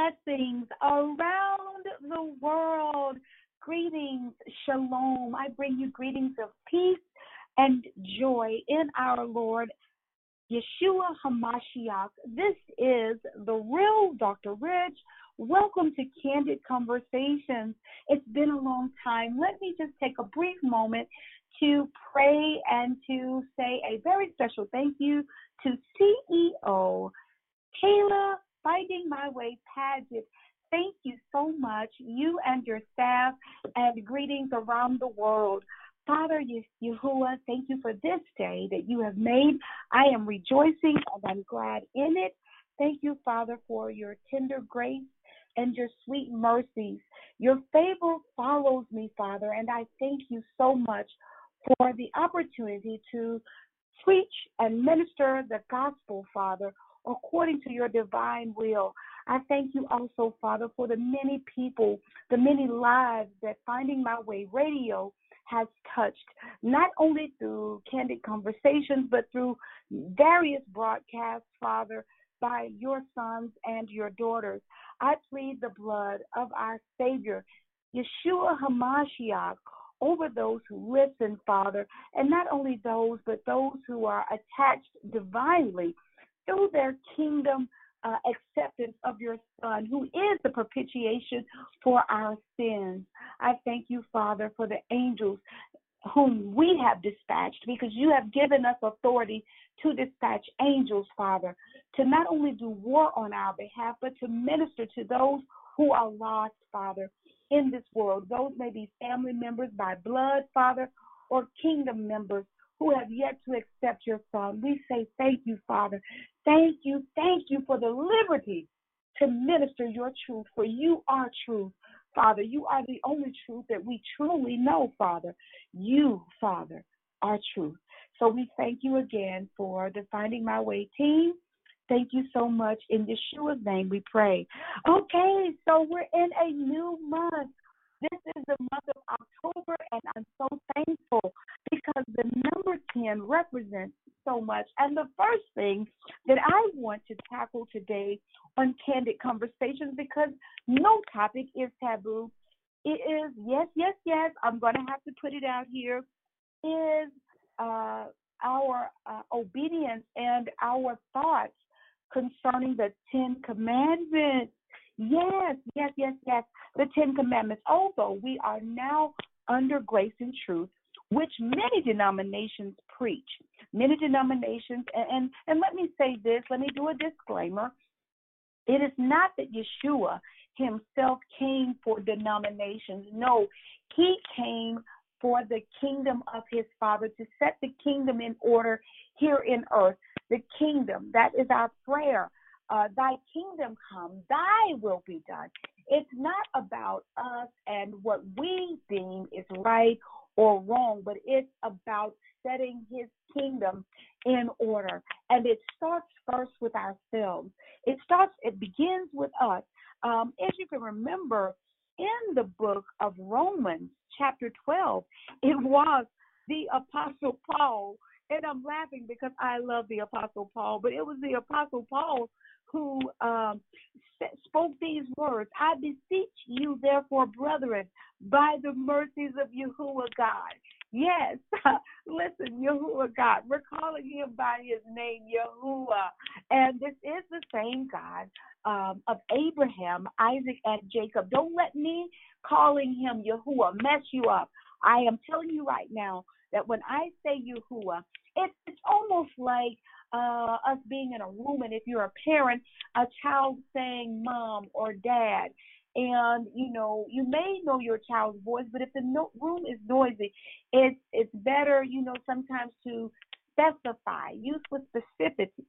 blessings around the world. Greetings, shalom. I bring you greetings of peace and joy in our Lord Yeshua HaMashiach. This is the real Dr. Rich. Welcome to Candid Conversations. It's been a long time. Let me just take a brief moment to pray and to say a very special thank you to CEO Kayla Finding My Way Paget. Thank you so much, you and your staff, and greetings around the world. Father Yahuwah, thank you for this day that you have made. I am rejoicing and I'm glad in it. Thank you, Father, for your tender grace and your sweet mercies. Your favor follows me, Father, and I thank you so much for the opportunity to preach and minister the gospel, Father, according to your divine will. I thank you also, Father, for the many people, the many lives that Finding My Way Radio has touched, not only through Candid Conversations, but through various broadcasts, Father, by your sons and your daughters. I plead the blood of our Savior, Yeshua HaMashiach, over those who listen, Father, and not only those, but those who are attached divinely through their kingdom acceptance of your Son, who is the propitiation for our sins. I thank you, Father, for the angels whom we have dispatched, because you have given us authority to dispatch angels, Father, to not only do war on our behalf, but to minister to those who are lost, Father, in this world. Those may be family members by blood, Father, or kingdom members who have yet to accept your Son. We say thank you, Father. Thank you for the liberty to minister your truth, for you are truth, Father. You are the only truth that we truly know, Father. You, Father, are truth. So we thank you again for the Finding My Way team. Thank you so much. In Yeshua's name we pray. Okay, so we're in a new month. This is the month of October, and I'm so thankful because the number 10 represents so much. And the first thing that I want to tackle today on Candid Conversations, because no topic is taboo, it is, yes, I'm going to have to put it out here, is our obedience and our thoughts concerning the 10 Commandments. Yes, the 10 Commandments. Although we are now under grace and truth, which many denominations preach. Many denominations, and let me say this, let me do a disclaimer. It is not that Yeshua himself came for denominations. No, he came for the kingdom of his Father, to set the kingdom in order here in earth. The kingdom, that is our prayer. Thy kingdom come, thy will be done. It's not about us and what we deem is right or wrong, but it's about setting his kingdom in order. And it starts first with ourselves. It begins with us. As you can remember, in the book of Romans, chapter 12, it was the Apostle Paul, and I'm laughing because I love the Apostle Paul, but it was the Apostle Paul who spoke these words. I beseech you, therefore, brethren, by the mercies of Yahuwah God. Yes, listen, Yahuwah God. We're calling him by his name, Yahuwah. And this is the same God of Abraham, Isaac, and Jacob. Don't let me calling him Yahuwah mess you up. I am telling you right now that when I say Yahuwah, it's almost like us being in a room, and if you're a parent, a child saying mom or dad. And, you may know your child's voice, but if the room is noisy, it's better, sometimes to specify, use with specificity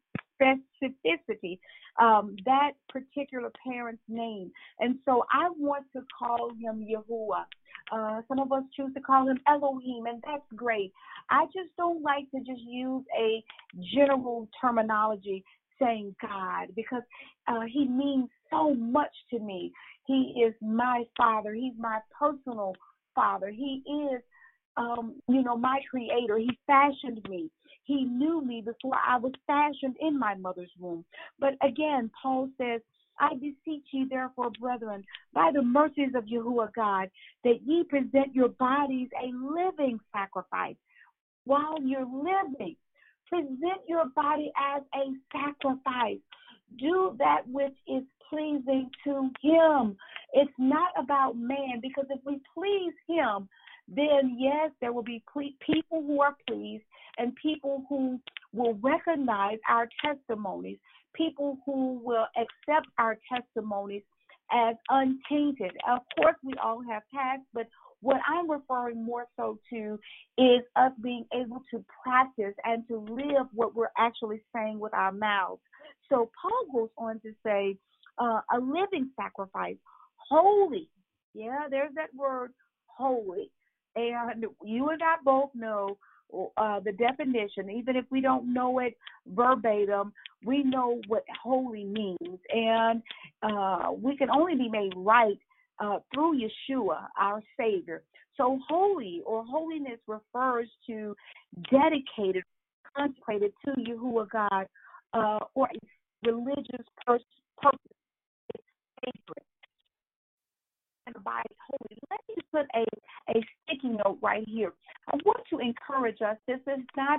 that particular parent's name. And so I want to call him Yahuwah. Some of us choose to call him Elohim, and that's great. I just don't like to just use a general terminology saying God, because he means so much to me. He is my Father. He's my personal Father. He is, my creator. He fashioned me. He knew me before I was fashioned in my mother's womb. But again, Paul says, I beseech ye, therefore, brethren, by the mercies of Yahuwah God, that ye present your bodies a living sacrifice. While you're living, present your body as a sacrifice. Do that which is pleasing to Him. It's not about man, because if we please Him, then yes, there will be people who are pleased and people who will recognize our testimonies, people who will accept our testimonies as untainted. Of course, we all have past, but what I'm referring more so to is us being able to practice and to live what we're actually saying with our mouths. So Paul goes on to say, a living sacrifice, holy. Yeah, there's that word, holy. And you and I both know the definition. Even if we don't know it verbatim, we know what holy means. And we can only be made right through Yeshua, our Savior. So holy or holiness refers to dedicated, consecrated to Yahuwah God, or a religious purpose. It's sacred. And by holy, let me put a sticky note right here. I want to encourage us. This is not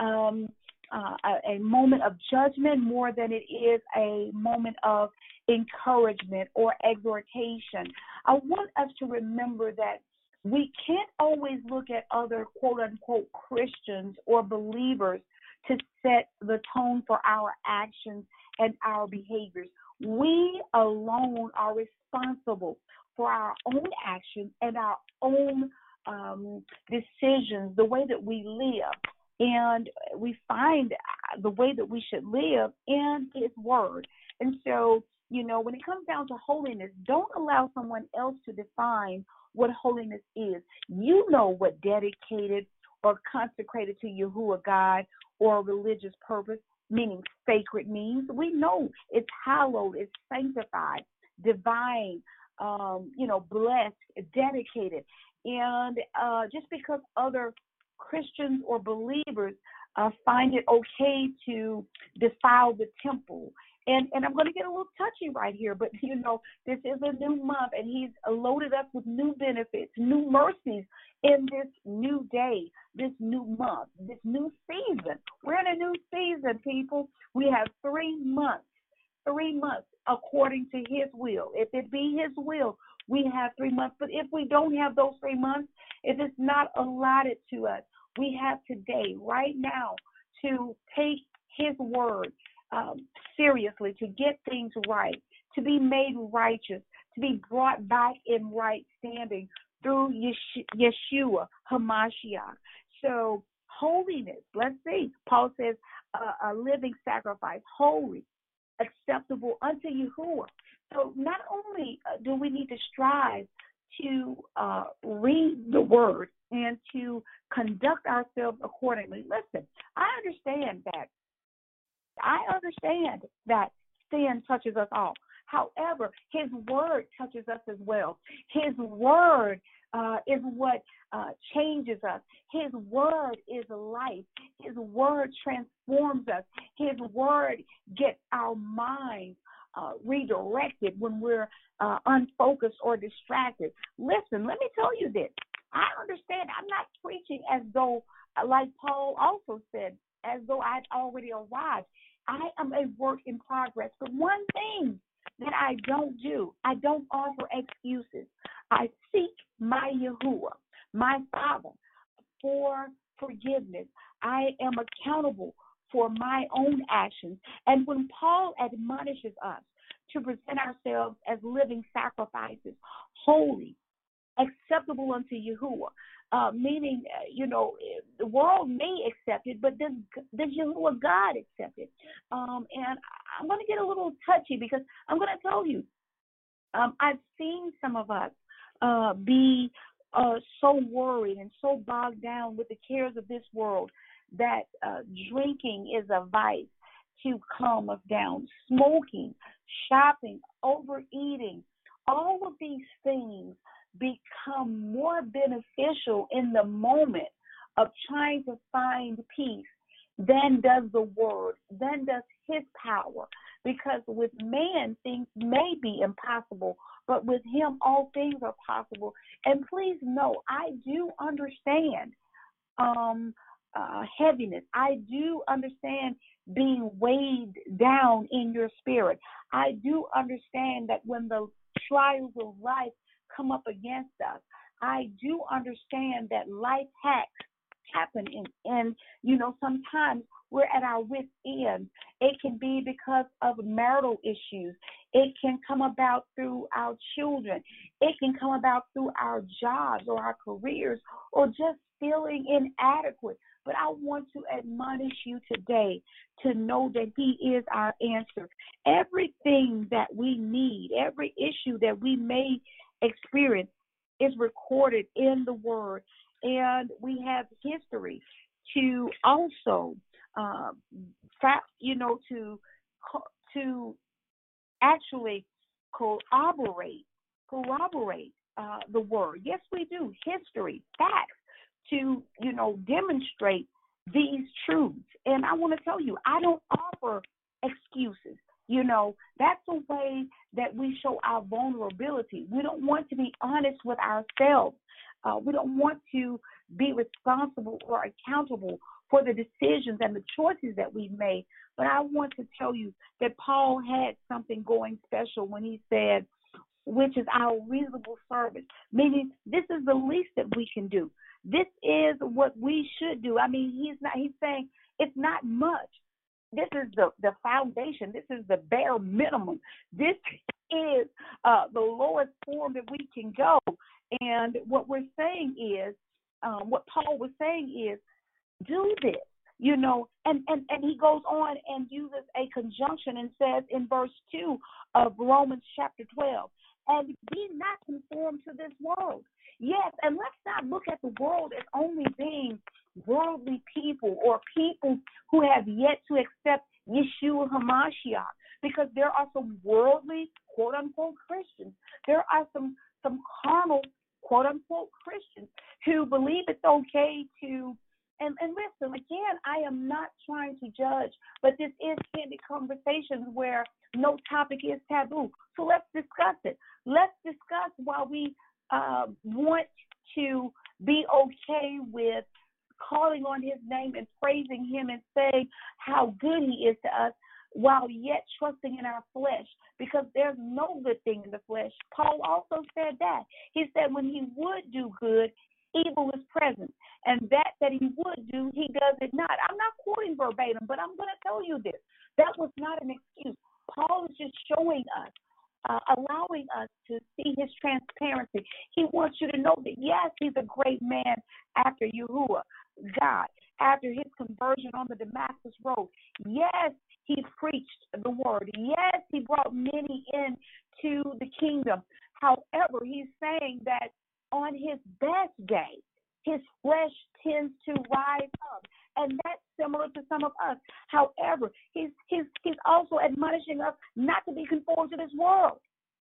a moment of judgment more than it is a moment of encouragement or exhortation. I want us to remember that we can't always look at other quote-unquote Christians or believers to set the tone for our actions and our behaviors. We alone are responsible for our own actions and our own decisions, the way that we live. And we find the way that we should live in His Word. And so, when it comes down to holiness, don't allow someone else to define what holiness is. You know what dedicated or consecrated to Yahuwah God or religious purpose, meaning sacred, means. We know it's hallowed, it's sanctified, divine, blessed, dedicated. And just because other Christians or believers find it okay to defile the temple. And I'm going to get a little touchy right here, but, this is a new month, and He's loaded us with new benefits, new mercies in this new day, this new month, this new season. We're in a new season, people. We have 3 months according to His will. If it be His will, we have 3 months. But if we don't have those 3 months, if it's not allotted to us, we have today, right now, to take His word seriously, to get things right, to be made righteous, to be brought back in right standing through Yeshua HaMashiach. So holiness, let's see. Paul says a living sacrifice, holy, acceptable unto Yahuwah. So not only do we need to strive to read the word and to conduct ourselves accordingly. Listen, I understand that sin touches us all. However, His word touches us as well. His word is what changes us. His word is life. His word transforms us. His word gets our minds redirected when we're unfocused or distracted. Listen, let me tell you this. I understand. I'm not preaching as though, like Paul also said, as though I'd already arrived. I am a work in progress. But one thing that I don't do, I don't offer excuses. I seek my Yahuwah, my Father, for forgiveness. I am accountable for my own actions. And when Paul admonishes us to present ourselves as living sacrifices, holy, acceptable unto Yahuwah, meaning, the world may accept it, but does Yahuwah God accept it? And I'm going to get a little touchy because I'm going to tell you, I've seen some of us be so worried and so bogged down with the cares of this world that drinking is a vice to calm us down, smoking, shopping, overeating, all of these things become more beneficial in the moment of trying to find peace than does the word, than does His power, because with man things may be impossible, but with him all things are possible. And please know, I do understand heaviness. I do understand being weighed down in your spirit. I do understand that when the trials of life come up against us, I do understand that life hacks happen, and sometimes we're at our wits' end. It can be because of marital issues. It can come about through our children. It can come about through our jobs or our careers, or just feeling inadequate. But I want to admonish you today to know that He is our answer. Everything that we need, every issue that we may experience is recorded in the Word. And we have history to also, to actually corroborate the Word. Yes, we do. History, facts, to demonstrate these truths. And I want to tell you, I don't offer excuses. That's a way that we show our vulnerability. We don't want to be honest with ourselves. We don't want to be responsible or accountable for the decisions and the choices that we made. But I want to tell you that Paul had something going special when he said, which is our reasonable service, meaning this is the least that we can do. This is what we should do. I mean, he's saying it's not much. This is the foundation. This is the bare minimum. This is the lowest form that we can go. And what we're saying is, what Paul was saying is, do this, and he goes on and uses a conjunction and says in verse 2 of Romans chapter 12, and be not conformed to this world. Yes, and let's not look at the world as only being worldly people or people who have yet to accept Yeshua HaMashiach, because there are some worldly, quote-unquote, Christians. There are some carnal, quote-unquote, Christians who believe it's okay to, and listen, again, I am not trying to judge, but this is candid conversations where no topic is taboo. So let's discuss it. Let's discuss why we want to be okay with calling on His name and praising Him and saying how good He is to us, while yet trusting in our flesh, because there's no good thing in the flesh. Paul also said that. He said when he would do good, evil is present, and that he would do, he does it not. I'm not quoting verbatim, but I'm going to tell you this. That was not an excuse. Paul is just showing us, allowing us to see his transparency. He wants you to know that, yes, he's a great man after Yahuwah, God, after his conversion on the Damascus Road. Yes, he preached the word. Yes, he brought many into the kingdom. However, he's saying that on his best day, his flesh tends to rise up, and that's similar to some of us. However, he's also admonishing us not to be conformed to this world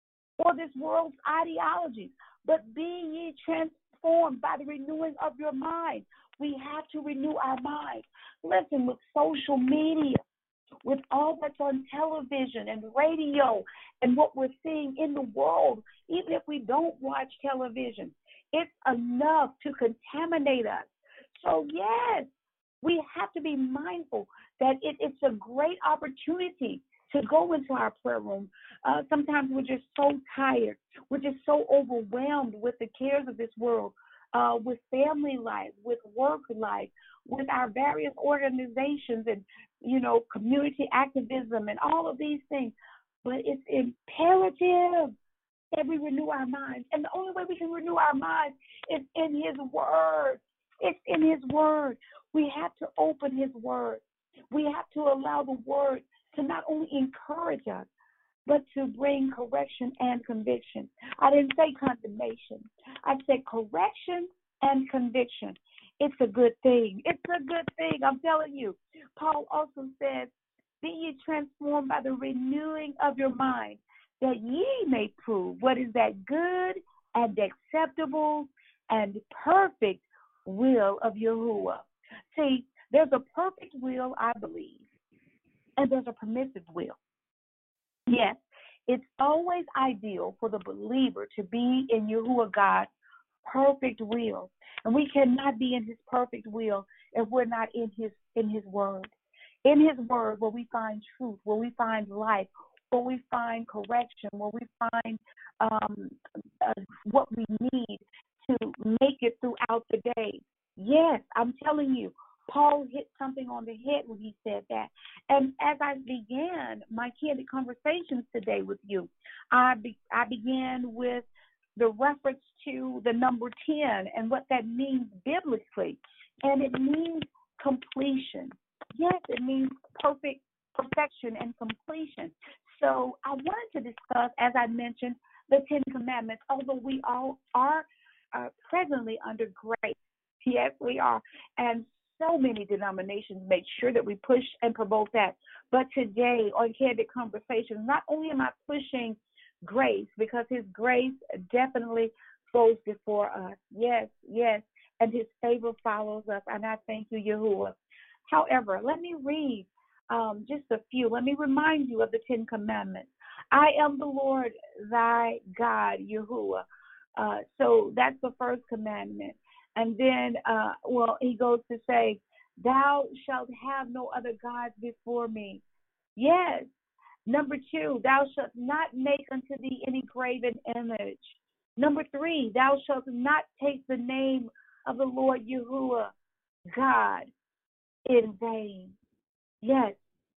or this world's ideologies, but be ye transformed by the renewing of your mind. We have to renew our minds. Listen, with social media, with all that's on television and radio and what we're seeing in the world, even if we don't watch television, it's enough to contaminate us. So, yes, we have to be mindful that it's a great opportunity to go into our prayer room. Sometimes we're just so tired. We're just so overwhelmed with the cares of this world, with family life, with work life, with our various organizations and, community activism and all of these things. But it's imperative that we renew our minds. And the only way we can renew our minds is in His Word. It's in His Word. We have to open His Word. We have to allow the Word to not only encourage us, but to bring correction and conviction. I didn't say condemnation. I said correction and conviction. It's a good thing. It's a good thing, I'm telling you. Paul also says, be ye transformed by the renewing of your mind, that ye may prove what is that good and acceptable and perfect will of Yahuwah. See, there's a perfect will, I believe, and there's a permissive will. Yes, it's always ideal for the believer to be in Yahuwah God's perfect will. And we cannot be in his perfect will if we're not in his word. In his word where we find truth, where we find life, where we find correction, where we find um, uh, what we need to make it throughout the day. Yes, I'm telling you, Paul hit something on the head when he said that. And as I began my candid conversations today with you, I began with the reference to the number 10 and what that means biblically. And it means completion. Yes, it means perfection and completion. So I wanted to discuss, as I mentioned, the Ten Commandments, although we all are presently under grace. Yes, we are. And so many denominations make sure that we push and promote that. But today on Candid Conversations, not only am I pushing grace, because his grace definitely goes before us. Yes, yes. And his favor follows us. And I thank you, Yahuwah. However, let me read just a few. Let me remind you of the Ten Commandments. I am the Lord thy God, Yahuwah. So that's the first commandment. And then, he goes to say, thou shalt have no other gods before me. Yes. Number 2, thou shalt not make unto thee any graven image. Number 3, thou shalt not take the name of the Lord Yahuwah, God, in vain. Yes.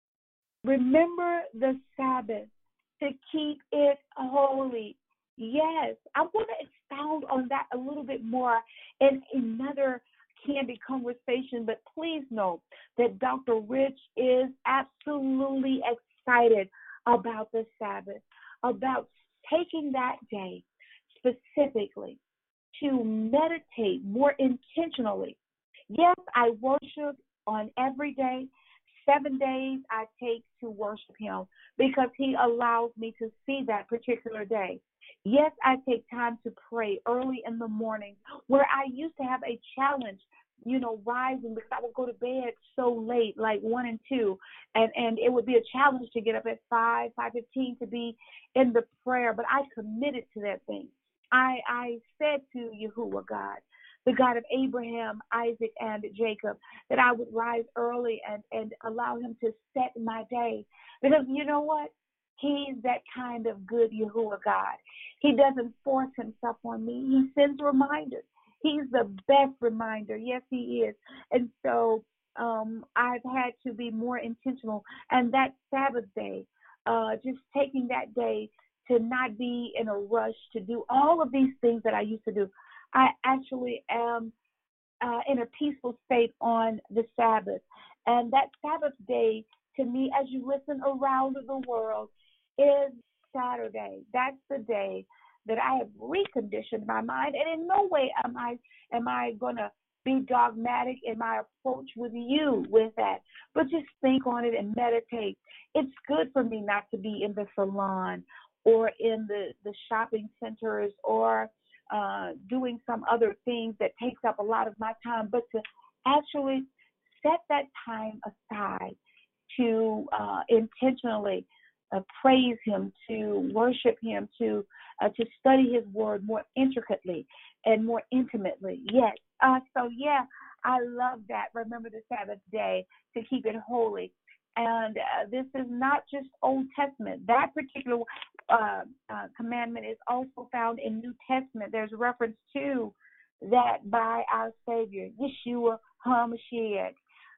Remember the Sabbath to keep it holy. Yes, I want to expound on that a little bit more in another candid conversation, but please know that Dr. Rich is absolutely excited about the Sabbath, about taking that day specifically to meditate more intentionally. Yes, I worship on every day. 7 days I take to worship him because he allows me to see that particular day. Yes, I take time to pray early in the morning where I used to have a challenge, rising because I would go to bed so late, like 1 and 2, and it would be a challenge to get up at 5:15 to be in the prayer, but I committed to that thing. I said to Yahuwah God, the God of Abraham, Isaac, and Jacob, that I would rise early and allow him to set my day. Because you know what? He's that kind of good Yahuwah God. He doesn't force himself on me. He sends reminders. He's the best reminder. Yes, he is. And so I've had to be more intentional. And that Sabbath day, just taking that day to not be in a rush to do all of these things that I used to do. I actually am in a peaceful state on the Sabbath. And that Sabbath day, to me, as you listen around the world, is Saturday. That's the day that I have reconditioned my mind. And in no way am I going to be dogmatic in my approach with you with that. But just think on it and meditate. It's good for me not to be in the salon or in the shopping centers or doing some other things that takes up a lot of my time, but to actually set that time aside to intentionally praise him, to worship him, to study his word more intricately and more intimately. Yes. So I love that. Remember the Sabbath day to keep it holy. And this is not just Old Testament. That particular commandment is also found in New Testament. There's reference to that by our Savior, Yeshua HaMashiach.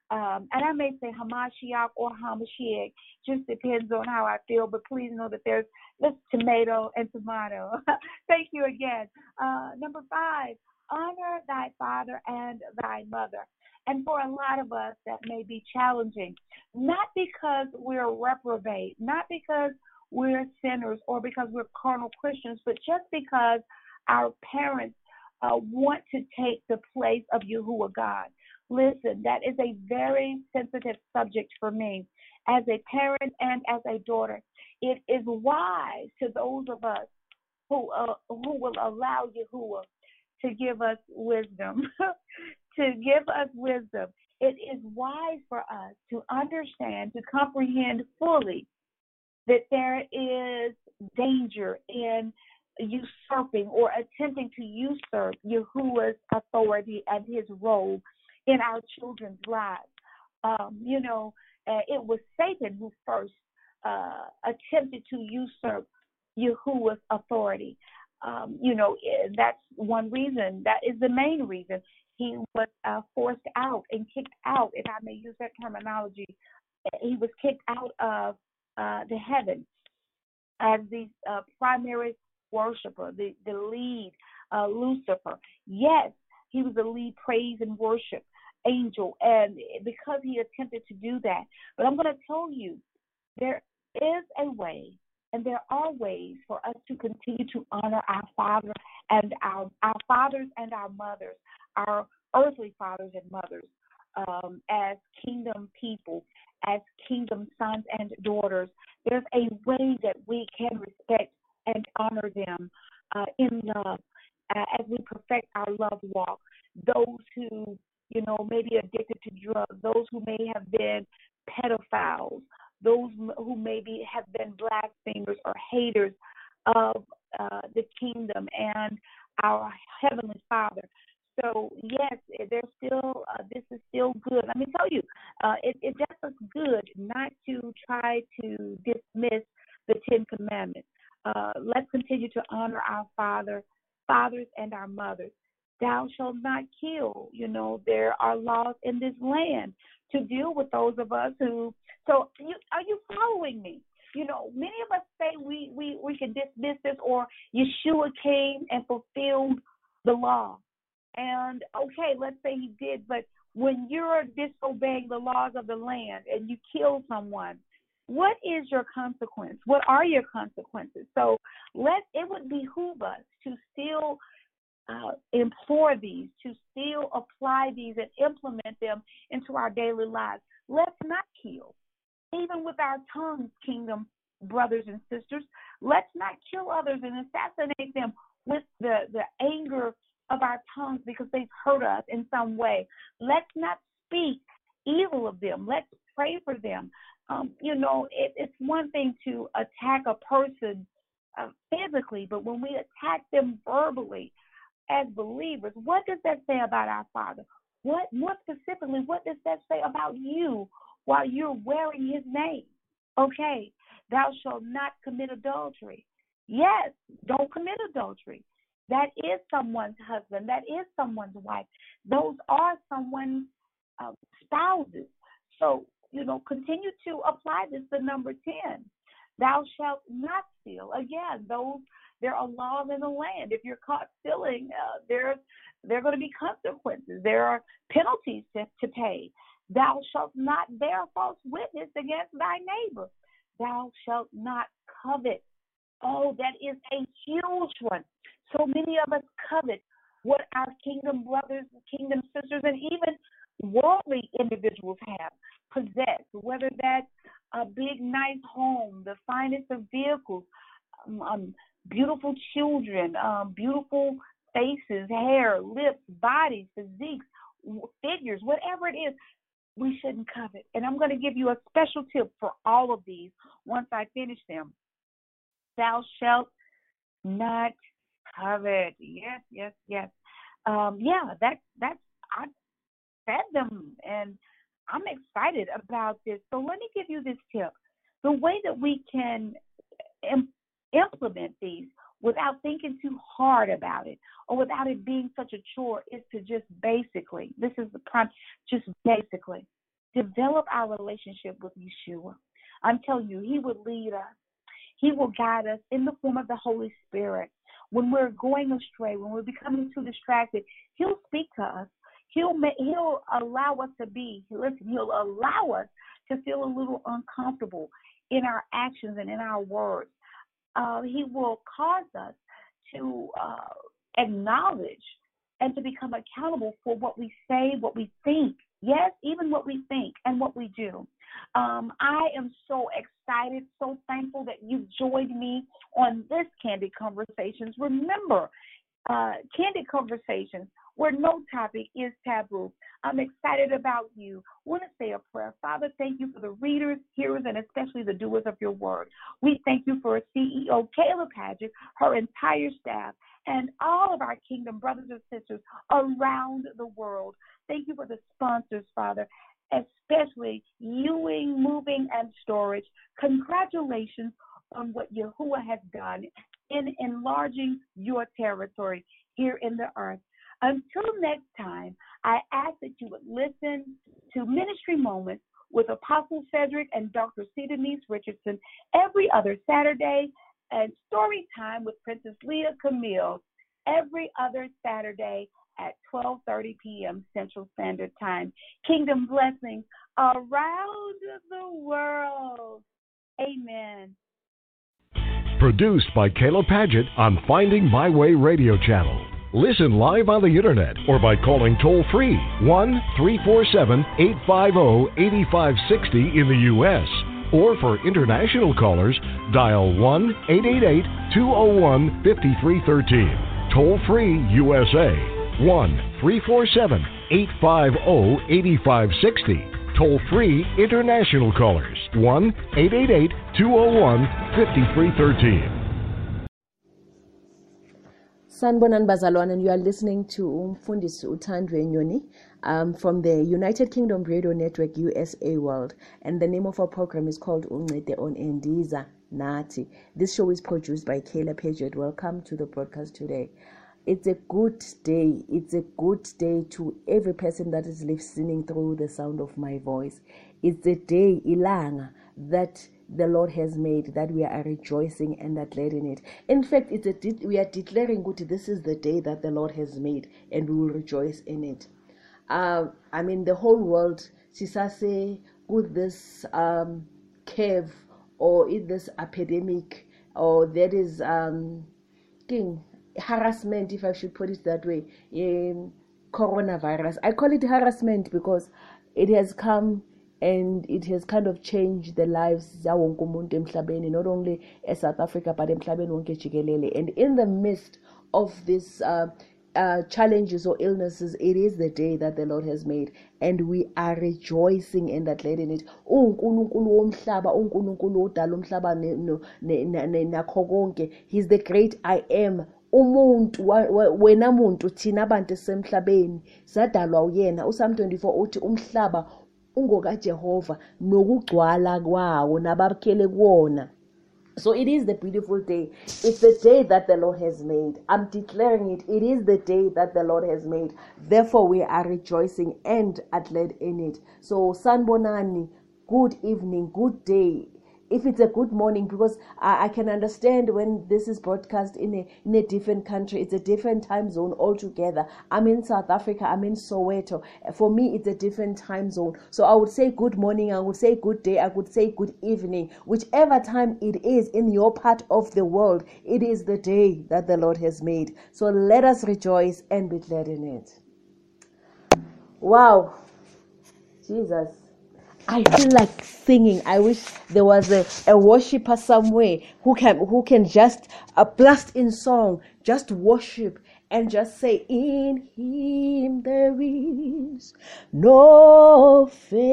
And I may say Hamashiach or Hamashiach, just depends on how I feel, but please know that there's tomato and tomato. Thank you again. Number 5, honor thy father and thy mother. And for a lot of us, that may be challenging, not because we're reprobate, not because we're sinners or because we're carnal Christians, but just because our parents want to take the place of Yahuwah God. Listen, that is a very sensitive subject for me as a parent and as a daughter. It is wise to those of us who will allow Yahuwah to give us wisdom, to give us wisdom. It is wise for us to understand, to comprehend fully that there is danger in usurping or attempting to usurp Yahuwah's authority and his role in our children's lives. It was Satan who first attempted to usurp Yahuwah's authority. That's one reason. That is the main reason he was forced out and kicked out, if I may use that terminology. He was kicked out of the heavens as the primary worshiper, the lead Lucifer. Yes, he was the lead praise and worship angel, and because he attempted to do that. But I'm going to tell you, there is a way, and there are ways for us to continue to honor our father and our fathers and our mothers, our earthly fathers and mothers, as kingdom people, as kingdom sons and daughters. There's a way that we can respect and honor them in love as we perfect our love walk. Those who, may be addicted to drugs, those who may have been pedophiles, those who maybe have been blasphemers or haters of the kingdom and our Heavenly Father. So, yes, there's still, this is still good. Let me tell you, it does us good not to try to dismiss the Ten Commandments. Let's continue to honor our fathers and our mothers. Thou shalt not kill. There are laws in this land to deal with those of us who. So, are you following me? Many of us say we can dismiss this, or Yeshua came and fulfilled the law. And okay, let's say he did, but when you're disobeying the laws of the land and you kill someone, what is your consequence? What are your consequences? So it would behoove us to still implore these, to still apply these and implement them into our daily lives. Let's not kill. Even with our tongues, kingdom brothers and sisters, let's not kill others and assassinate them with the anger of our tongues because they've hurt us in some way. Let's not speak evil of them. Let's pray for them. It's one thing to attack a person physically, but when we attack them verbally as believers, what does that say about our Father? More specifically, what does that say about you while you're wearing his name? Okay, thou shalt not commit adultery. Yes, don't commit adultery. That is someone's husband. That is someone's wife. Those are someone's spouses. So, continue to apply this to number 10. Thou shalt not steal. Again, there are laws in the land. If you're caught stealing, there are going to be consequences. There are penalties to pay. Thou shalt not bear false witness against thy neighbor. Thou shalt not covet. Oh, that is a huge one. So many of us covet what our kingdom brothers, kingdom sisters, and even worldly individuals have possessed, whether that's a big, nice home, the finest of vehicles, beautiful children, beautiful faces, hair, lips, bodies, physiques, figures, whatever it is, we shouldn't covet. And I'm going to give you a special tip for all of these once I finish them. Thou shalt not covet. Yes. That's I said them, and I'm excited about this. So let me give you this tip. The way that we can implement these without thinking too hard about it or without it being such a chore is to just basically, this is the prime, just basically develop our relationship with Yeshua. I'm telling you, he will lead us. He will guide us in the form of the Holy Spirit. When we're going astray, when we're becoming too distracted, he'll speak to us. He'll allow us he'll allow us to feel a little uncomfortable in our actions and in our words. He will cause us to acknowledge and to become accountable for what we say, what we think. Yes, even what we think and what we do. I am so excited, so thankful that you've joined me on this Candid Conversations. Remember, candid conversations where no topic is taboo. I'm excited about you. I want to say a prayer. Father, thank you for the readers, hearers, and especially the doers of your word. We thank you for CEO Kayla Padgett, her entire staff, and all of our kingdom brothers and sisters around the world. Thank you for the sponsors, Father, especially Ewing Moving and Storage. Congratulations on what Yahuwah has done in enlarging your territory here in the earth. Until next time, I ask that you would listen to Ministry Moments with Apostle Cedric and Dr. C. Denise Richardson every other Saturday, and Story Time with Princess Leah Camille every other Saturday at 12:30 p.m. Central Standard Time. Kingdom blessings around the world. Amen. Produced by Kayla Padgett on Finding My Way Radio Channel. Listen live on the internet or by calling toll-free 1-347-850-8560 in the U.S. Or for international callers, dial 1-888-201-5313. Toll-free USA, 1-347-850-8560. Toll-free international callers, 1-888-201-5313. Sanibonani bazalwane, and you are listening to Umfundisi Uthandwe Nyoni from the United Kingdom Radio Network USA World, and the name of our program is called Uncede on Endiza Nati. This show is produced by Kayla Padgett. Welcome to the broadcast today. It's a good day. It's a good day to every person that is listening through the sound of my voice. It's a day, ilanga, that the Lord has made, that we are rejoicing and are glad in it. In fact, we are declaring that this is the day that the Lord has made, and we will rejoice in it. The whole world, say, with this curve, or in this epidemic, or there is harassment, if I should put it that way, in coronavirus. I call it harassment because it has come and it has kind of changed the lives zawonke umuntu emhlabeni, not only South Africa but emhlabeni wonke jikelele. And in the midst of this challenges or illnesses, it is the day that the Lord has made, and we are rejoicing and that glad in it. uNkulunkulu womhlaba, uNkulunkulu odala umhlaba nakho konke, he's the great I am. Umuntu wena muntu thina abantu semhlabeni sadalwa uyena. uPsalm 24 uthi umhlaba ungoka Jehova nokugcwala kwawo nabakhele kuwona. So it is the beautiful day. It's the day that the Lord has made. I'm declaring it. It is the day that the Lord has made. Therefore, we are rejoicing and are glad in it. So, sanibonani, good evening, good day. If it's a good morning, because I can understand when this is broadcast in a different country, it's a different time zone altogether. I'm in South Africa, I'm in Soweto. For me, it's a different time zone. So I would say good morning, I would say good day, I would say good evening. Whichever time it is in your part of the world, it is the day that the Lord has made. So let us rejoice and be glad in it. Wow. Jesus. I feel like singing. I wish there was a worshiper somewhere who can just blast in song, just worship and just say, in him there is no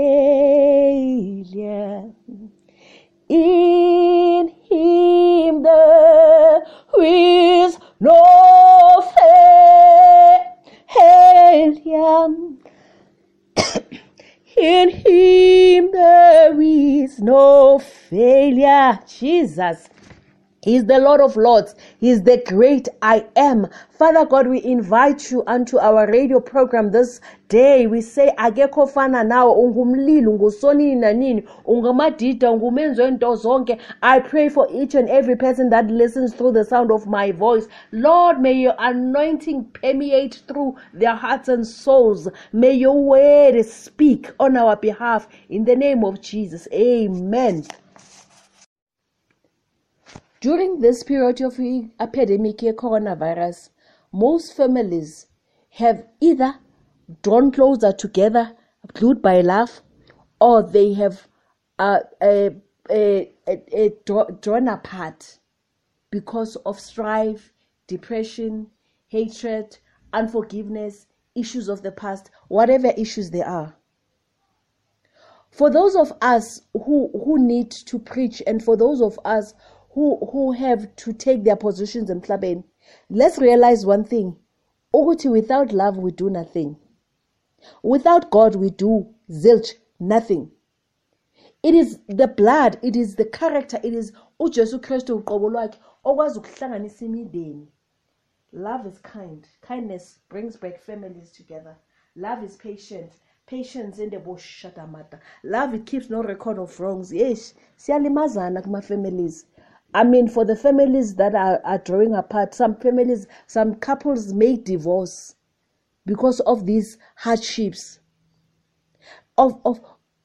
failure. In him there is no failure. In him there is no failure. Jesus. He's the Lord of Lords. He's the great I am. Father God, we invite you unto our radio program this day. We say, akekho fana nawe, ungumlilo, ungusonini nanini, ungamadida, ungumenzo ento zonke. I pray for each and every person that listens through the sound of my voice. Lord, may your anointing permeate through their hearts and souls. May your word speak on our behalf. In the name of Jesus, amen. During this period of epidemic coronavirus, most families have either drawn closer together, glued by love, or they have drawn apart because of strife, depression, hatred, unforgiveness, issues of the past, whatever issues there are. For those of us who need to preach, and for those of us who have to take their positions in Mhlabeni, let's realize one thing. Ukuthi without love we do nothing. Without God we do zilch, nothing. It is the blood, it is the character, it is uJesu Kristu uqobo lwakhe okwazi ukuhlanganisa imindeni. Love is kind. Kindness brings back families together. Love is patient. Patience in the bush shatamata. Love, it keeps no record of wrongs. Yes, siyalimazana kuma families. I mean, for the families that are drawing apart, some families, some couples may divorce because of these hardships. Of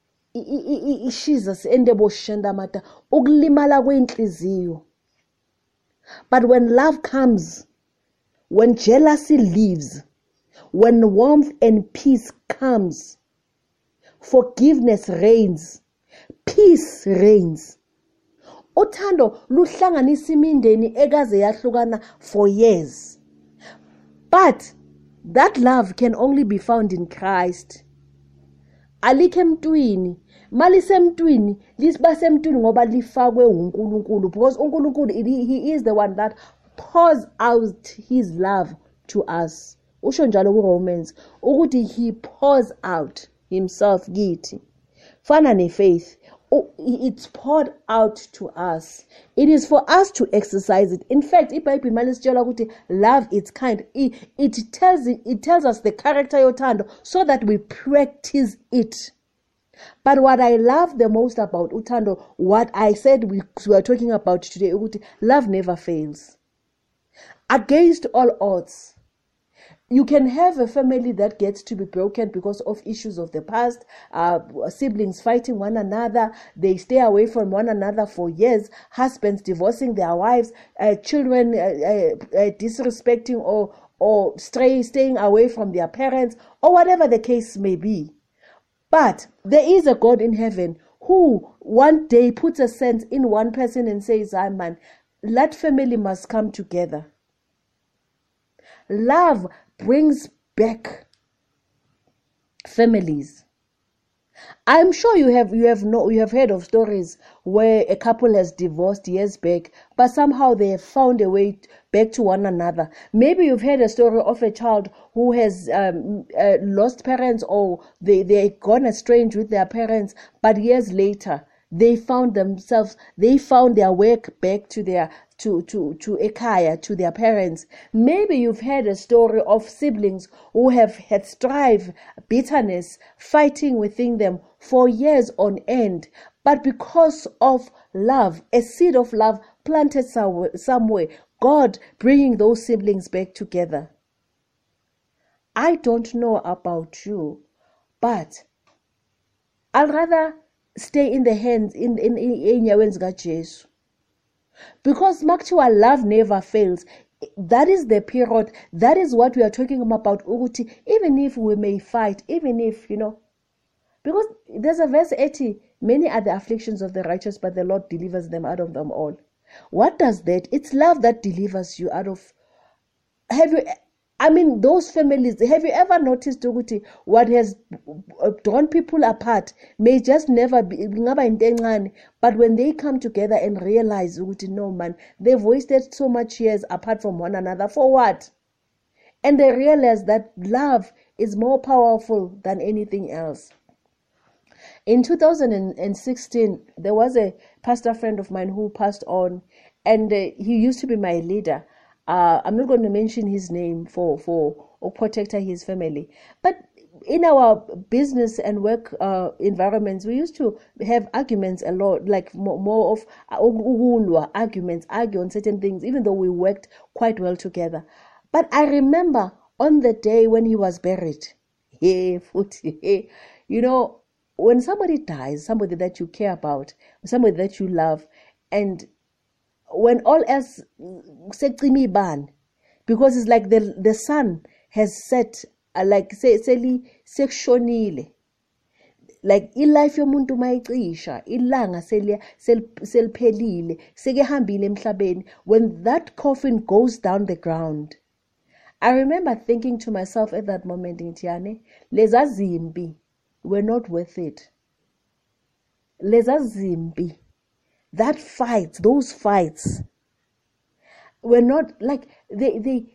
Jesus in the bush shatamata. Uglimala kwenhliziyo. But when love comes, when jealousy leaves, when warmth and peace comes, forgiveness reigns, peace reigns. Uthando luhlanganisa imindeni ekaze yahlukana for years. But that love can only be found in Christ. Alikho emntwini, malisemntwini, lisibasemntwini ngoba lifakwe uNkulunkulu, because uNkulunkulu he is the one that pours out his love to us. Usho njalo kuRomans ukuthi he pours out himself kithi. Fana nefaith, it's poured out to us. It is for us to exercise it. In fact, iBhayibheli malisitshela ukuthi love is kind. It tells us the character yothando so that we practice it. But what I love the most about uthando, what I said we are talking about today, love never fails. Against all odds, you can have a family that gets to be broken because of issues of the past, siblings fighting one another, they stay away from one another for years, husbands divorcing their wives, children disrespecting or staying away from their parents, or whatever the case may be. But there is a God in heaven who one day puts a sense in one person and says, man, that family must come together. Love brings back families. I'm sure you have heard of stories where a couple has divorced years back, but somehow they have found a way back to one another. Maybe you've heard a story of a child who has lost parents, or they're gone estranged with their parents, but years later they found their work back to their to Ekaya, to their parents. Maybe you've heard a story of siblings who have had strife, bitterness, fighting within them for years on end. But because of love, a seed of love planted somewhere, God bringing those siblings back together. I don't know about you, but I'd rather stay in the hands in Jesus. Because makuthiwa love never fails. That is the period. That is what we are talking about. Even if we may fight, even if, because there's a verse 80, many are the afflictions of the righteous, but the Lord delivers them out of them all. What does that? It's love that delivers you out of. Those families, have you ever noticed what has drawn people apart may just never be, but when they come together and realize, no man, they've wasted so much years apart from one another, for what? And they realize that love is more powerful than anything else. In 2016, there was a pastor friend of mine who passed on, and he used to be my leader. I'm not going to mention his name for protect his family. But in our business and work environments, we used to have arguments a lot, like more of arguments, argue on certain things, even though we worked quite well together. But I remember on the day when he was buried, when somebody dies, somebody that you care about, somebody that you love, and when all else because it's like the sun has set, like sekshonile, like ilife yomuntu mayicisha, ilanga seliphelile, sekehambile emhlabeni. When that coffin goes down the ground, I remember thinking to myself at that moment, Ntiane, leza zimbi were not worth it. Leza zimbi, that fight, those fights were not like they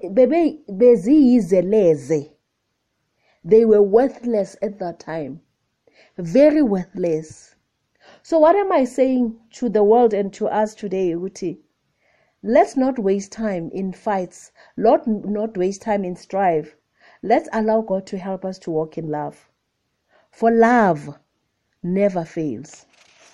were worthless at that time. Very worthless. So what am I saying to the world and to us today, Uti? Let's not waste time in fights. Not waste time in strife. Let's allow God to help us to walk in love. For love never fails.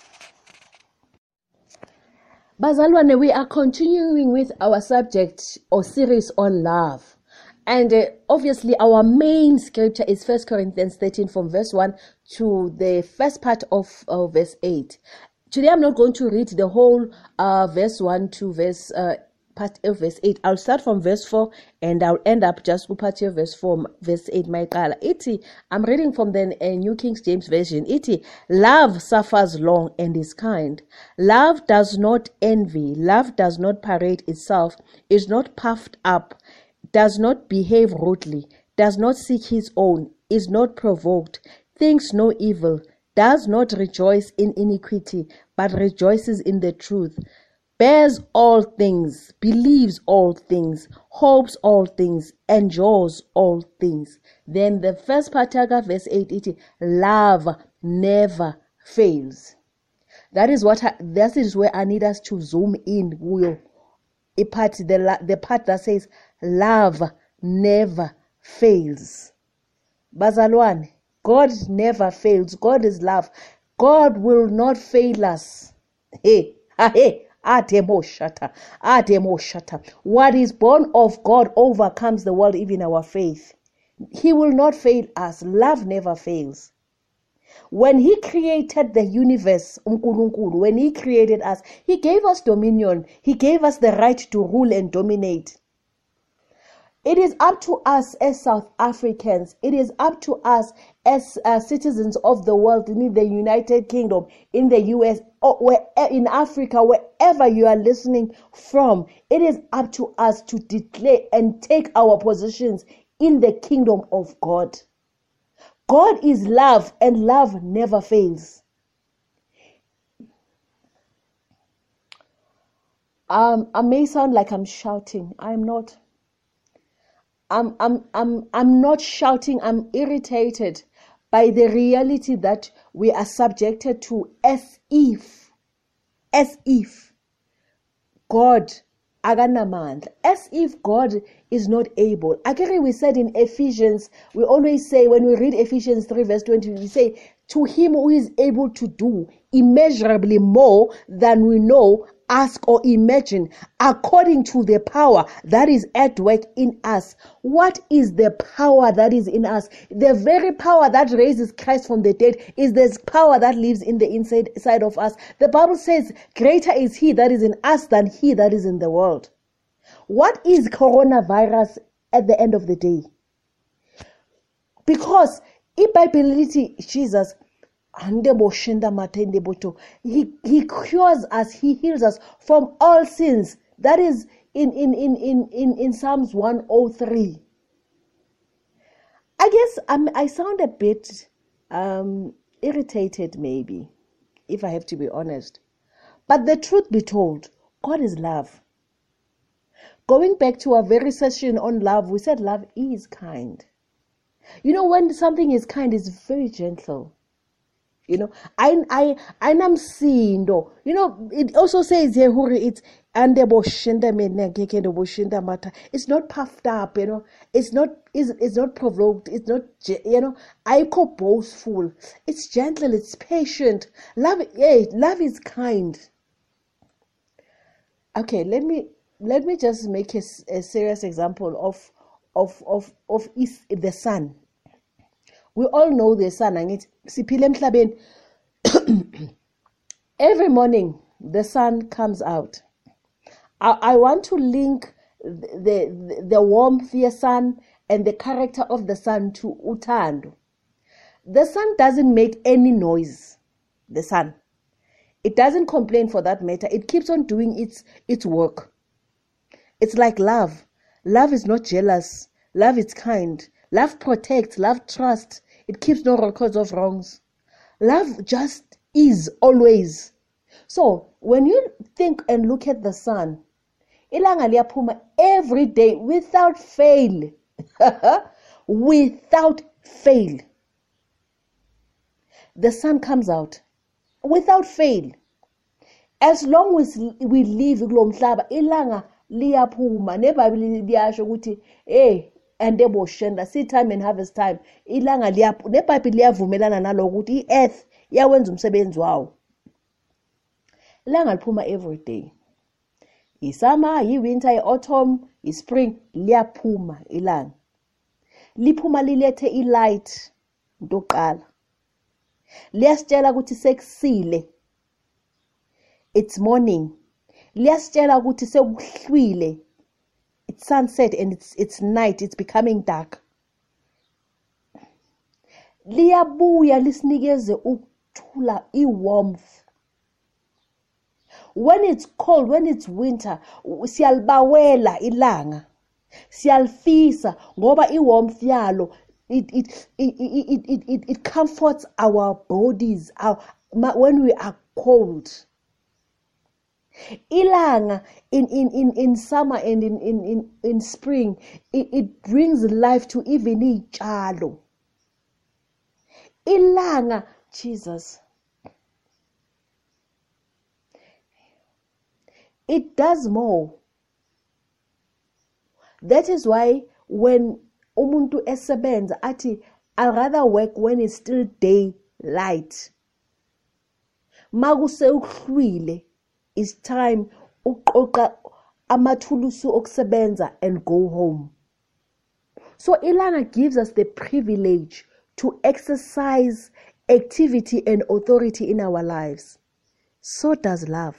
Bazalwane, we are continuing with our subject or series on love. And obviously our main scripture is 1 Corinthians 13 from verse 1 to the first part of verse 8. Today I'm not going to read the whole verse 1 to verse part of verse 8. I'll start from verse 4 and I'll end up just with part of verse 4, verse 8. I'm reading from the New King James Version. Love suffers long and is kind. Love does not envy. Love does not parade itself, is not puffed up, does not behave rudely, does not seek his own, is not provoked, thinks no evil, does not rejoice in iniquity, but rejoices in the truth, bears all things, believes all things, hopes all things, endures all things. Then the first part of verse 8, love never fails. That is where I need us to zoom in. The part that says love never fails. Bazalwane, God never fails. God is love. God will not fail us. Hey. What is born of God overcomes the world, even our faith. He will not fail us. Love never fails. When he created the universe, when he created us, he gave us dominion. He gave us the right to rule and dominate. It is up to us as South Africans. It is up to us as citizens of the world, in the United Kingdom, in the US, or in Africa, wherever you are listening from. It is up to us to declare and take our positions in the kingdom of God. God is love, and love never fails. I may sound like I'm shouting. I'm not. I'm not shouting. I'm irritated by the reality that we are subjected to, as if God aganamandla, as if God is not able. Again, we said in Ephesians, we always say, when we read Ephesians 3 verse 20, we say, to him who is able to do immeasurably more than we know, ask or imagine, according to the power that is at work in us. What is the power that is in us? The very power that raises Christ from the dead is this power that lives in the inside of us. The Bible says, greater is he that is in us than he that is in the world. What is coronavirus at the end of the day? Because iBhayibhelithi Jesus, he cures us, he heals us from all sins. That is in Psalms 103. I guess I sound a bit irritated, maybe, if I have to be honest. But the truth be told, God is love. Going back to our very session on love, we said love is kind. You know, when something is kind, it's very gentle. You know, I'm seeing though. You know, it also says here, it's it's not puffed up, you know, it's not provoked, it's not, you know, boastful, it's gentle, it's patient. Love is kind. Okay, let me just make a serious example of the sun. We all know the sun, and it's every morning the sun comes out. I want to link the warmth of the sun and the character of the sun to uthando. The sun doesn't make any noise. The sun, it doesn't complain, for that matter. It keeps on doing its work. It's like love. Love is not jealous. Love is kind. Love protects. Love trusts. It keeps no records of wrongs. Love just is always. So when you think and look at the sun, ilanga liyaphuma every day without fail. Without fail. The sun comes out without fail. As long as we live kulo mhlaba, ilanga liyaphuma. NeBhayibheli liyasho ukuthi and eboshenda seed time and harvest time. Ilanga liyaphuma. NeBhayibheli liyavumelana naloko ukuthi i-earth yawenza umsebenzi wawo. Ilanga liphuma every day. I-summer, i-winter, i-autumn, i-spring, liyaphuma ilanga. Liphuma lilethe i-light into yokuqala. Liyasitshela ukuthi sekusile. It's morning. Liyasitshela ukuthi sekuhlwile. It's sunset and it's night. It's becoming dark. Liyabuya lisinikeze ukuthula, i-warmth. When it's cold, when it's winter, siyalibawela ilanga. Siyalifisa ngoba i-warmth yalo it comforts our bodies when we are cold. Ilanga in summer and in spring, it brings life to even iy'tshalo. Ilanga, Jesus, it does more. That is why when umuntu esebenza athi, I'd rather work when it's still daylight. Makuse ukuhlwile, it's time uqoqa amathulusi okusebenza and go home. So ilanga gives us the privilege to exercise activity and authority in our lives. So does love.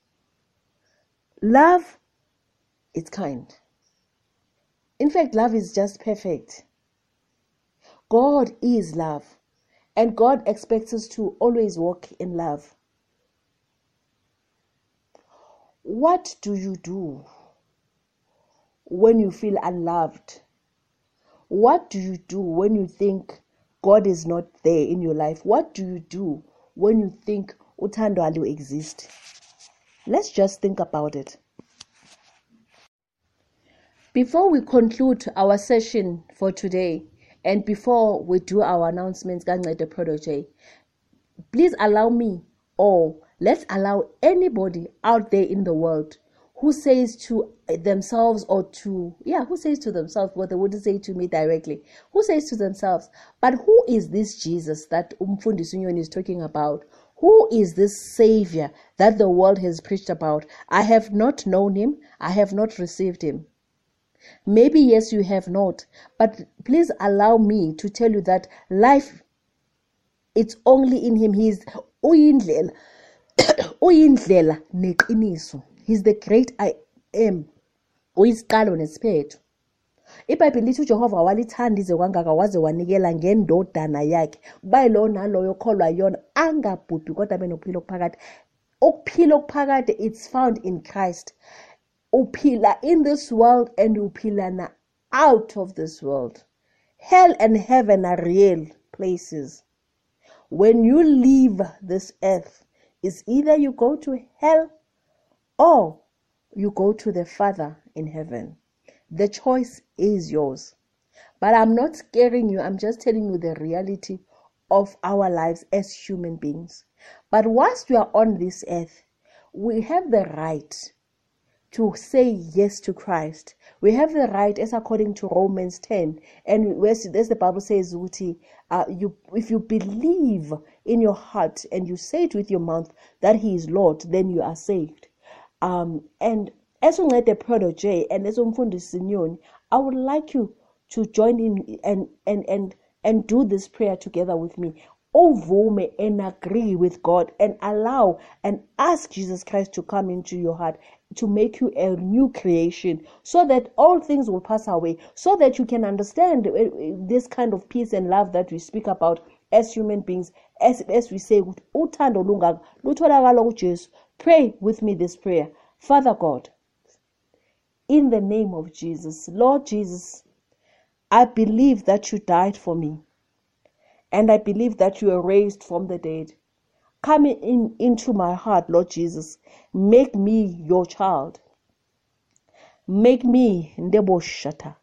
Love is kind. In fact, love is just perfect. God is love, and God expects us to always walk in love. What do you do when you feel unloved? What do you do when you think God is not there in your life? What do you do when you think uthando alu exist? Let's just think about it. Before we conclude our session for today, and before we do our announcements, Gancede Protege, please allow me, or let's allow anybody out there in the world who says to themselves who says to themselves what they wouldn't say to me directly, who says to themselves, but who is this Jesus that Umfundisi Unyoni is talking about? Who is this Savior that the world has preached about? I have not known him. I have not received him. Maybe yes, you have not, but please allow me to tell you that life, it's only in him. He's uyindlela neqiniso. He's the great I am. Uyisiqalo nesiphetho. iBhayibheli lithi uJehova walithanda ize kangaka waze wanikela ngendodana yakhe. Bayilo naloyo kholwa yona angabhubhi kodwa benokuphila okuphakade. Ukuphila okuphakade, it's found in Christ. Uphila in this world and uphila na out of this world. Hell and heaven are real places. When you leave this earth, it's either you go to hell or you go to the Father in heaven. The choice is yours. But I'm not scaring you. I'm just telling you the reality of our lives as human beings. But whilst we are on this earth, we have the right to say yes to Christ. We have the right, as according to Romans 10, and as the Bible says, if you believe in your heart and you say it with your mouth that he is Lord, then you are saved. And as Uncede Protege and as Umfundisi Unyoni, I would like you to join in and do this prayer together with me. Uvume and agree with God and allow and ask Jesus Christ to come into your heart, to make you a new creation, so that all things will pass away, so that you can understand this kind of peace and love that we speak about as human beings, as we say, uthando lungaka lutholakala kuJesu. Pray with me this prayer. Father God, in the name of Jesus. Lord Jesus, I believe that you died for me, and I believe that you were raised from the dead. Come into my heart, Lord Jesus. Make me your child. Make me Ndeboshata.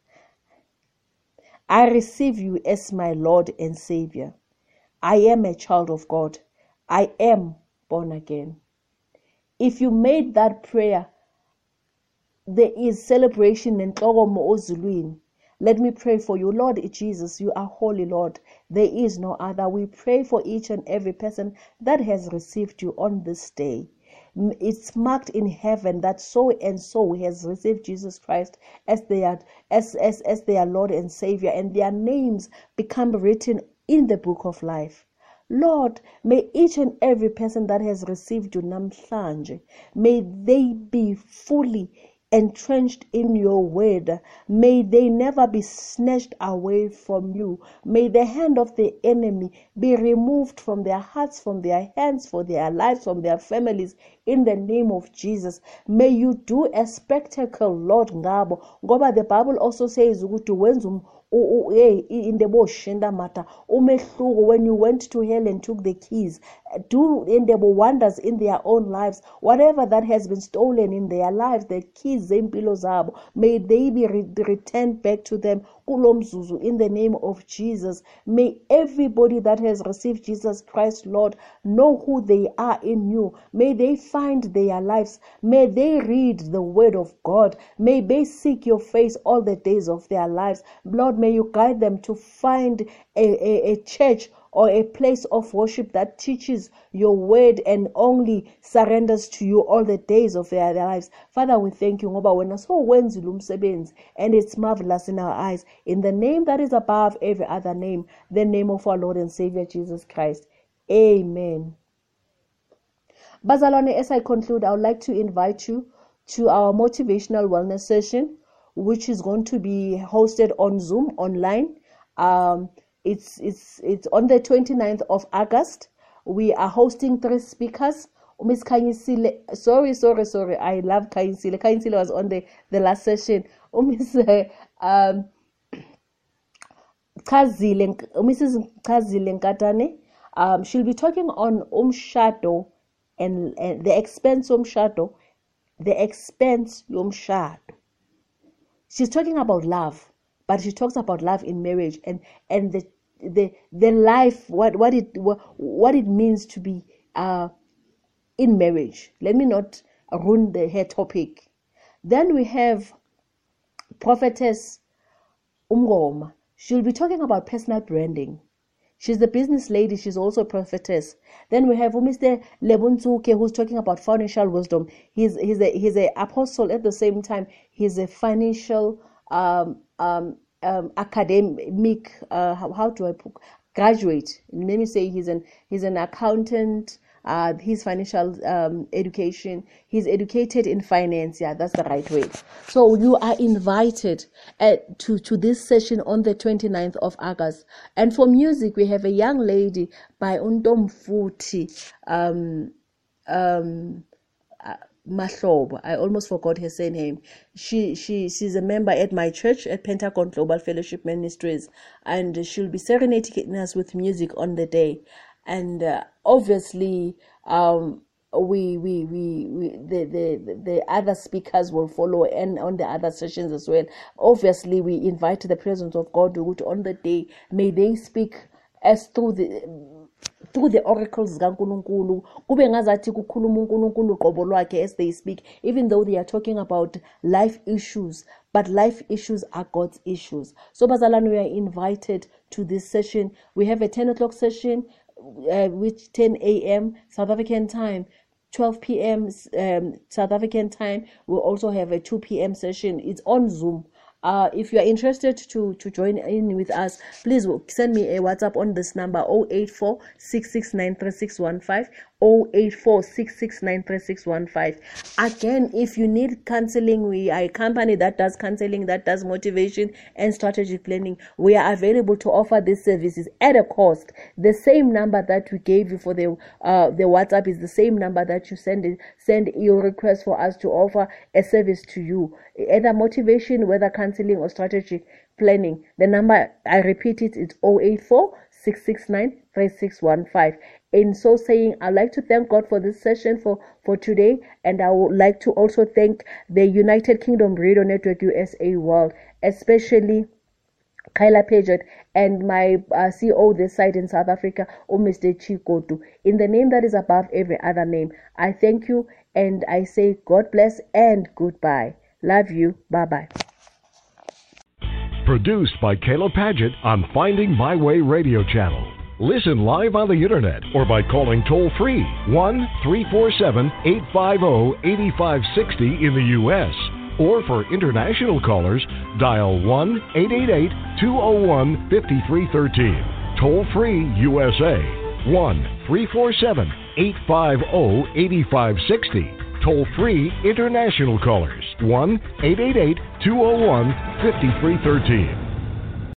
I receive you as my Lord and Savior. I am a child of God. I am born again. If you made that prayer, there is celebration in Togomo Ozulwini. Let me pray for you. Lord Jesus, you are holy, Lord. There is no other. We pray for each and every person that has received you on this day. It's marked in heaven that so and so has received Jesus Christ as their Lord and Savior, and their names become written in the book of life. Lord, may each and every person that has received you namhlanje, may they be fully entrenched in your word. May they never be snatched away from you. May the hand of the enemy be removed from their hearts, from their hands, for their lives, from their families, in the name of Jesus. May you do a spectacle, Lord ngabo. Ngoba the Bible also says ukuthi wenza in the bush in the matter when you went to hell and took the keys, do in the wonders in their own lives. Whatever that has been stolen in their lives, the keys, may they be returned back to them in the name of Jesus. May everybody that has received Jesus Christ, Lord, know who they are in you. May they find their lives. May they read the word of God. May they seek your face all the days of their lives. Lord, may you guide them to find a church or a place of worship that teaches your word and only surrenders to you all the days of their lives. Father, we thank you ngoba wena so wenzile umsebenzi, and it's marvelous in our eyes. In the name that is above every other name, the name of our Lord and Savior Jesus Christ. Amen. Bazalwane, as I conclude, I would like to invite you to our motivational wellness session, which is going to be hosted on Zoom online. It's on the 29th of August. We are hosting 3 speakers. Miss Kanyisile, sorry. I love Kanyisile. Kanyisile was on the last session. Mrs. Kazile Nkatane. She'll be talking on umshado and the expense umshado. The expense umshado. She's talking about love, but she talks about love in marriage and the life, what it means to be in marriage. Let me not ruin her topic. Then we have Prophetess Umgoma. She'll be talking about personal branding. She's the business lady. She's also a prophetess. Then we have Mr. Lebunzuke, who's talking about financial wisdom. He's a apostle at the same time. He's a financial academic. How do I put graduate? Let me say he's an accountant. His financial education. He's educated in finance. Yeah, that's the right way. So you are invited to this session on the 29th of August. And for music, we have a young lady by Undom Futi Mahlobo. I almost forgot her surname. She's a member at my church at Pentagon Global Fellowship Ministries, and she'll be serenading us with music on the day. And obviously, the other speakers will follow, and on the other sessions as well. Obviously, we invite the presence of God on the day. May they speak as through the oracles zikaNkulunkulu, kube ngazathi kukhuluma uNkulunkulu uqobo lwakhe as they speak, even though they are talking about life issues, but life issues are God's issues. So bazalwane, we are invited to this session. We have a 10 o'clock session, which 10 a.m. South African time, 12 p.m. South African time. We'll also have a 2 p.m. session. It's on Zoom. If you are interested to join in with us, please send me a WhatsApp on this number 084-669-3615, 084-669-3615. Again, if you need counseling, we are a company that does counseling, that does motivation and strategic planning. We are available to offer these services at a cost. The same number that we gave you for the WhatsApp is the same number that you send your request for us to offer a service to you, either motivation, whether counseling or strategic planning. The number, I repeat it, is 084-669-3615. In so saying, I'd like to thank God for this session for today, and I would like to also thank the United Kingdom Radio Network USA World, especially Kyla Paget and my CEO this side in South Africa, Mr. Chikotu. In the name that is above every other name, I thank you and I say God bless and goodbye. Love you. Bye-bye. Produced by Kayla Paget on Finding My Way radio channel. Listen live on the internet or by calling toll-free 1-347-850-8560 in the U.S. Or for international callers, dial 1-888-201-5313. Toll-free USA, 1-347-850-8560. Toll-free international callers, 1-888-201-5313.